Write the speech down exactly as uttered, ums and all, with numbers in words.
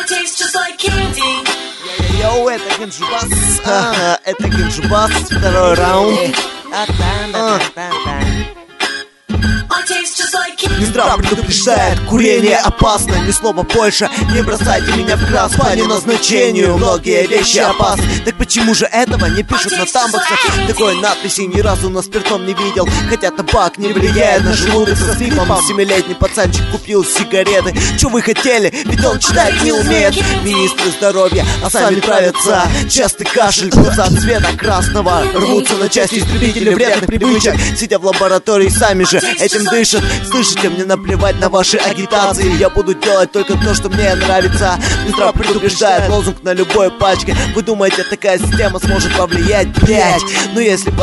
Йоу, это Ганджубас, а, это Ганджубас, второй раунд. Минздрав предупреждает, курение опасно. Ни слова больше, не бросайте меня в крас. По неназначению многие вещи опасны. Так почему же этого не пишут на тамбаксах? Такой надписи ни разу на спиртом не видел. Хотя табак не влияет на желудок со скрипом. Семилетний пацанчик купил сигареты. Чё вы хотели? Ведь он читать не умеет. Министры здоровья, а сами правятся. Частый кашель, глаза цвета красного рвутся на части истребители вредных привычек. Сидя в лаборатории, сами же этим дышат. Слышите, мне наплевать на ваши агитации. Я буду делать только то, что мне нравится. Минздрав предупреждает, лозунг на любой пачке. Вы думаете, такая система сможет повлиять? Блять, но если